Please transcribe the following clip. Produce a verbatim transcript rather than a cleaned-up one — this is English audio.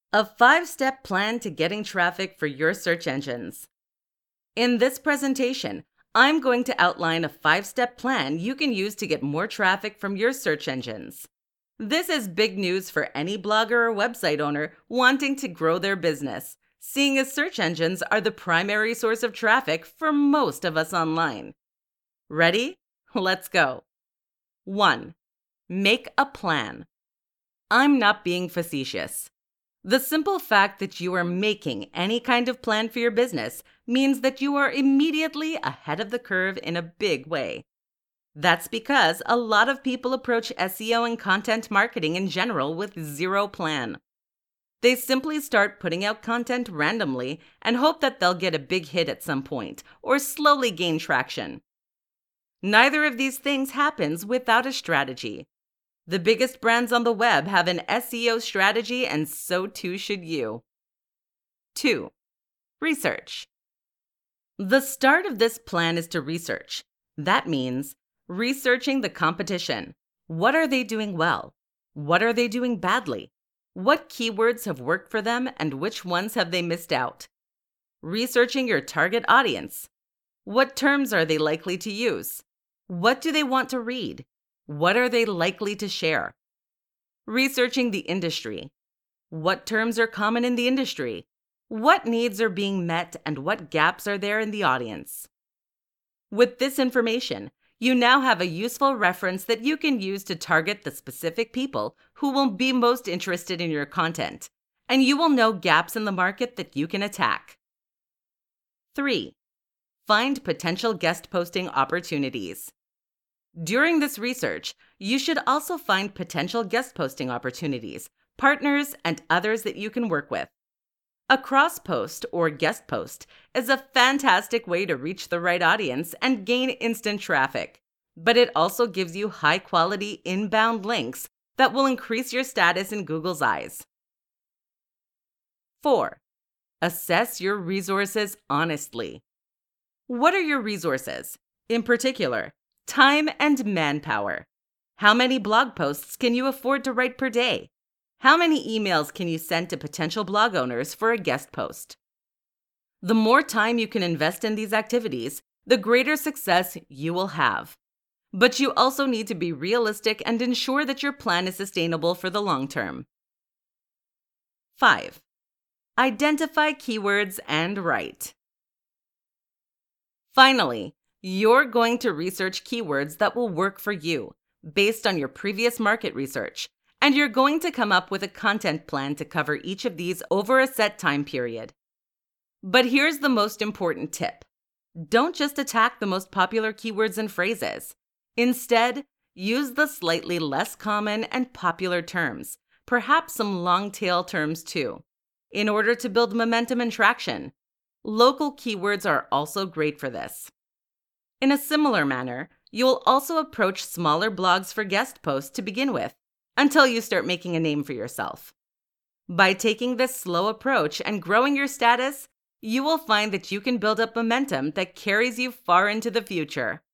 A five-step plan to getting traffic for your search engines. In this presentation, I'm going to outline a five-step plan you can use to get more traffic from your search engines. This is big news for any blogger or website owner wanting to grow their business, seeing as search engines are the primary source of traffic for most of us online. Ready? Let's go. one. Make a plan. I'm not being facetious. The simple fact that you are making any kind of plan for your business means that you are immediately ahead of the curve in a big way. That's because a lot of people approach S E O and content marketing in general with zero plan. They simply start putting out content randomly and hope that they'll get a big hit at some point or slowly gain traction. Neither of these things happens without a strategy. The biggest brands on the web have an S E O strategy, and so too should you. two. Research. The start of this plan is to research. That means researching the competition. What are they doing well? What are they doing badly? What keywords have worked for them and which ones have they missed out? Researching your target audience. What terms are they likely to use? What do they want to read? What are they likely to share? Researching the industry. What terms are common in the industry? What needs are being met and what gaps are there in the audience? With this information, you now have a useful reference that you can use to target the specific people who will be most interested in your content, and you will know gaps in the market that you can attack. three. Find potential guest posting opportunities. During this research, you should also find potential guest posting opportunities, partners, and others that you can work with. A cross post or guest post is a fantastic way to reach the right audience and gain instant traffic, but it also gives you high-quality inbound links that will increase your status in Google's eyes. four. Assess your resources honestly. What are your resources? In particular, time and manpower. How many blog posts can you afford to write per day? How many emails can you send to potential blog owners for a guest post? The more time you can invest in these activities, the greater success you will have. But you also need to be realistic and ensure that your plan is sustainable for the long term. five. Identify keywords and write. Finally, you're going to research keywords that will work for you based on your previous market research, and you're going to come up with a content plan to cover each of these over a set time period. But here's the most important tip. Don't just attack the most popular keywords and phrases. Instead, use the slightly less common and popular terms, perhaps some long-tail terms too, in order to build momentum and traction. Local keywords are also great for this. In a similar manner, you'll also approach smaller blogs for guest posts to begin with, until you start making a name for yourself. By taking this slow approach and growing your status, you will find that you can build up momentum that carries you far into the future.